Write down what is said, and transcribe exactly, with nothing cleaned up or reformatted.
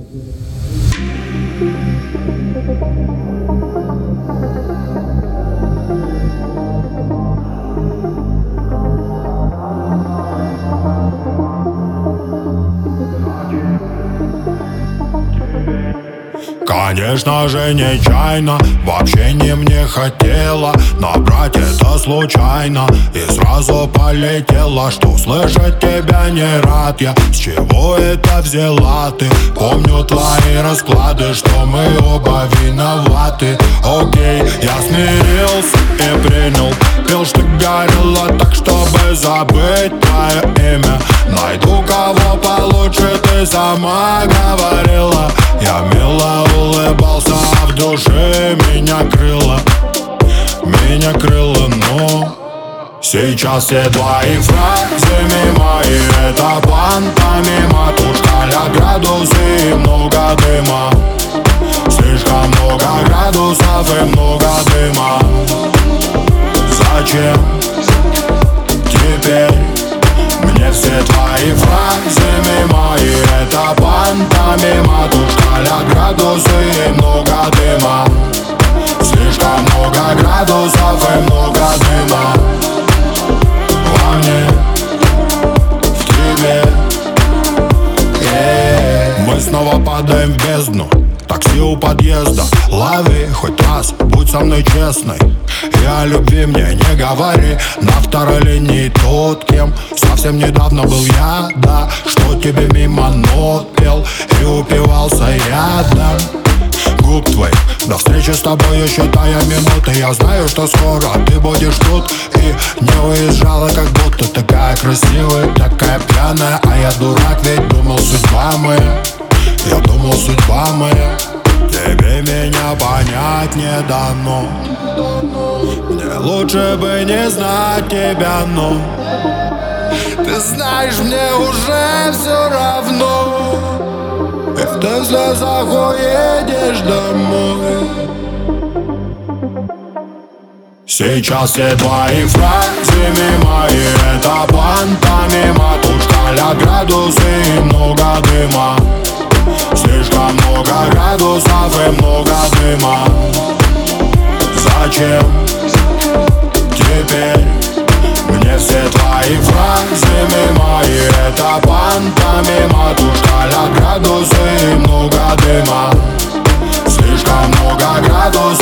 Конечно же нечаянно, вообще не мне хотела набрать это случайно и сразу полетела. Что слышать тебя не рад я, с чего это взяла ты? Помню твои расклады, что мы оба виноваты. Окей, я смирился и принял, пил, что горело так, чтобы забыть твое имя. Найду кого получше, ты сама говорила. Я мило улыбался, а в душе меня крыло, меня крыло, но сейчас все твои фразы мимо, и это план помимо. Тут шкаля градусы и много дыма, слишком много градусов и много дыма. Зачем теперь мне все твои фразы мимо, и это пантомима? Тут шкаля градусы и много дыма, слишком много градусов и много дыма. Во мне, в тебе, yeah. Мы снова падаем в бездну, такси у подъезда. Лови хоть раз, будь со мной честной, и о любви мне не говори. На второй линии тот, кем совсем недавно был я, да. Что тебе мимо нот пел и упивался ядом губ твоих. До встречи с тобой считая минуты. Я знаю, что скоро ты будешь тут, и не уезжала, как будто такая красивая, такая пьяная. А я дурак, ведь думал, судьба моя, я думал, судьба моя. Тебе меня понять не дано, мне лучше бы не знать тебя, но ты знаешь, мне уже все равно, и в ты слезах уедешь домой. Сейчас все твои фразы мимо, и это пантомима. Тут шкаля градусы и много дыма, слишком много градусов и много дыма. Зачем теперь мне все твои фразы мимо, и это пантомима? Тут шкаля градусы и много дыма, слишком много градусов